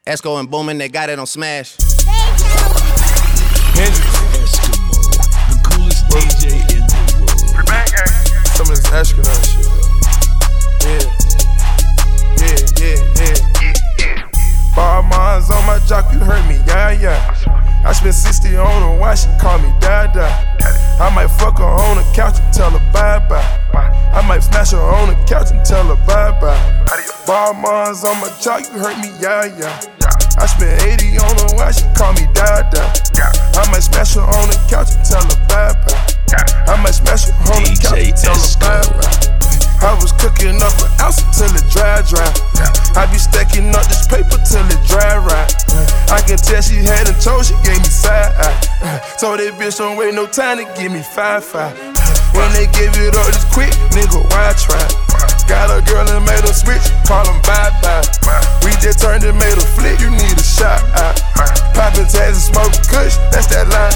Esco and Boomin, they got it on Smash. Hendrix. Eskimo, the coolest DJ in the world. Some of this astronaut shit. Yeah. Bar mines on my jock, you heard me, yeah. I spent 60 on her, why she call me Dada? I might fuck her on the couch and tell her bye-bye. I might smash her on the couch and tell her bye-bye. Bar mines on my jock, you heard me, yeah. I spent 80 on her, why she call me Dada? I might smash her on the couch and tell her bye-bye. I might smash her on the couch and tell her bye-bye. I was cooking up an ounce till it dry. I be stacking up this paper till it dry. I can tell she had a toe, she gave me side eye. Told that bitch don't wait no time to give me 5-5. When they give it up this quick, nigga, why try? Got a girl and made her switch, call them bye-bye. We just turned and made a flick, you need a shot. Poppin' tags and smoking kush, that's that line.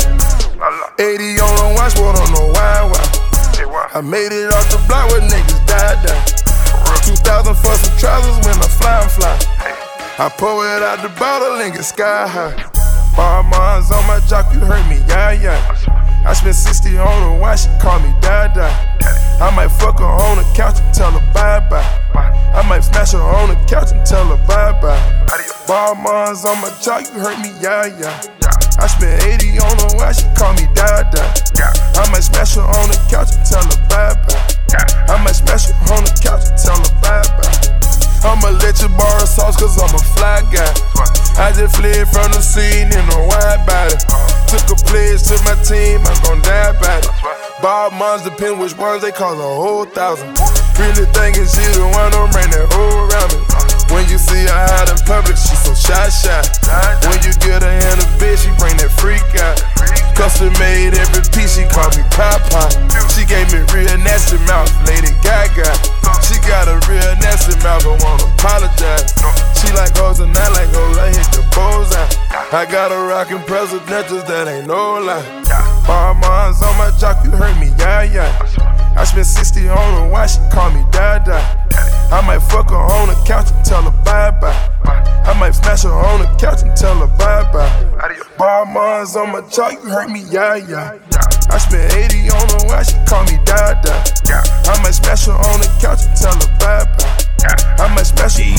80 on the watch, what on the why. I made it off the block where niggas died. 2,000 for some trousers when I fly. I pour it out the bottle and get sky high. Bar mines on my jock, you heard me, yeah. I spent 60 on her, why she call me Dada? I might fuck her on the couch and tell her bye-bye. I might smash her on the couch and tell her bye-bye. Bar mines on my jock, you heard me, yeah. I spent 80 on her, why she call me Dada? I might smash her on the couch and tell her bye-bye. I might smash her on the couch and tell her bye-bye. I'ma let you borrow sauce cause I'm a fly guy. I just fled from the scene in a wide body. Took a pledge to my team, I'm gon' die by it. Bob Mons depend which ones, they call a whole 1,000. Really thinking she the one to bring that whole around me. When you see her out in public, she so shy. When you get her in a bed, she bring that freak out. Custom made every piece, she call me Papa. She gave me real nasty mouth, Lady Gaga. She got a real nasty mouth, don't wanna apologize. She like hoes and I like hoes, I hit the bullseye. I got a rockin' presidentials, that ain't no lie. Bar mines on my jock, you heard me, yeah. I spent 60 on her, why she call me Dada? I might fuck her on the couch and tell her bye-bye. I might smash her on the couch and tell her bye-bye. Bar mines on my jock, you heard me, yeah. I spent 80 on her, why she call me Dada? I might smash her on the couch and tell her bye-bye. I might smash her